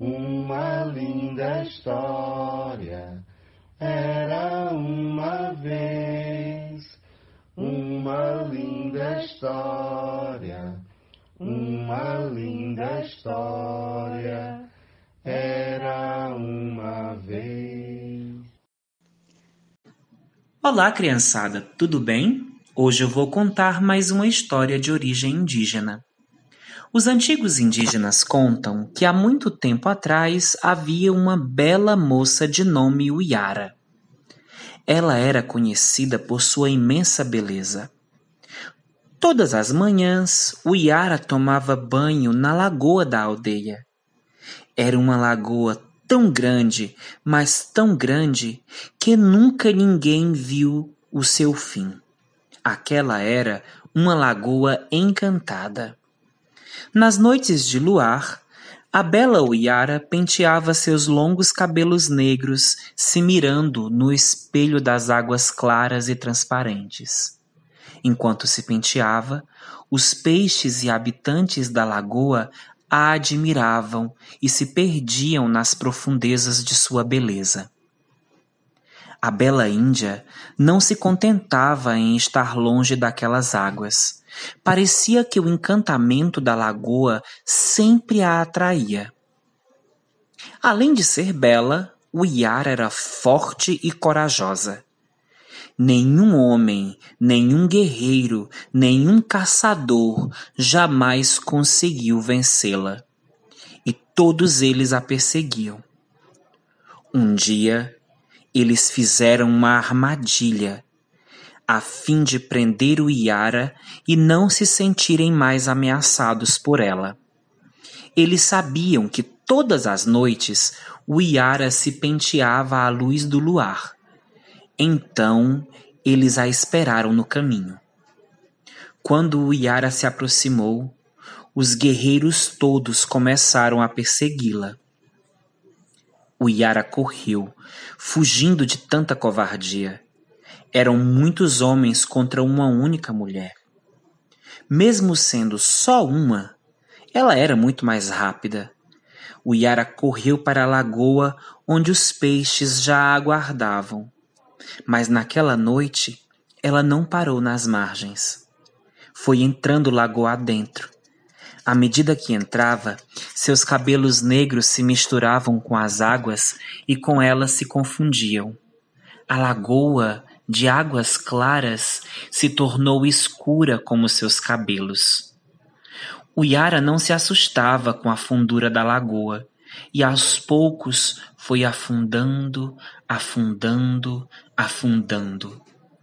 Uma linda história. Era uma vez uma linda história. Uma linda história. Era uma vez. Olá, criançada, tudo bem? Hoje eu vou contar mais uma história de origem indígena. Os antigos indígenas contam que há muito tempo atrás havia uma bela moça de nome Uiara. Ela era conhecida por sua imensa beleza. Todas as manhãs, Uiara tomava banho na lagoa da aldeia. Era uma lagoa tão grande, mas tão grande, que nunca ninguém viu o seu fim. Aquela era uma lagoa encantada. Nas noites de luar, a bela Uiara penteava seus longos cabelos negros, se mirando no espelho das águas claras e transparentes. Enquanto se penteava, os peixes e habitantes da lagoa a admiravam e se perdiam nas profundezas de sua beleza. A bela Índia não se contentava em estar longe daquelas águas. Parecia que o encantamento da lagoa sempre a atraía. Além de ser bela, Uiara era forte e corajosa. Nenhum homem, nenhum guerreiro, nenhum caçador jamais conseguiu vencê-la. E todos eles a perseguiam. Um dia, eles fizeram uma armadilha, a fim de prender Uiara e não se sentirem mais ameaçados por ela. Eles sabiam que todas as noites Uiara se penteava à luz do luar. Então, eles a esperaram no caminho. Quando Uiara se aproximou, os guerreiros todos começaram a persegui-la. Uiara correu, fugindo de tanta covardia. Eram muitos homens contra uma única mulher. Mesmo sendo só uma, ela era muito mais rápida. Uiara correu para a lagoa onde os peixes já a aguardavam. Mas naquela noite, ela não parou nas margens. Foi entrando lagoa adentro. À medida que entrava, seus cabelos negros se misturavam com as águas e com elas se confundiam. A lagoa, de águas claras, se tornou escura como seus cabelos. Uiara não se assustava com a fundura da lagoa e aos poucos foi afundando, afundando, afundando.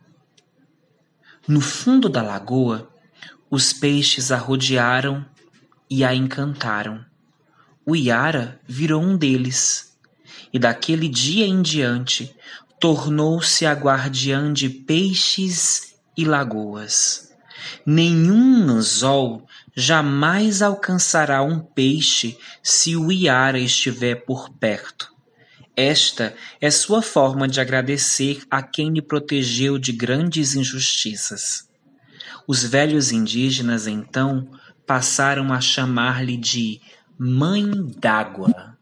No fundo da lagoa, os peixes a rodearam e a encantaram. Uiara virou um deles, e daquele dia em diante tornou-se a guardiã de peixes e lagoas. Nenhum anzol jamais alcançará um peixe se Uiara estiver por perto. Esta é sua forma de agradecer a quem lhe protegeu de grandes injustiças. Os velhos indígenas, então, passaram a chamar-lhe de Mãe d'Água.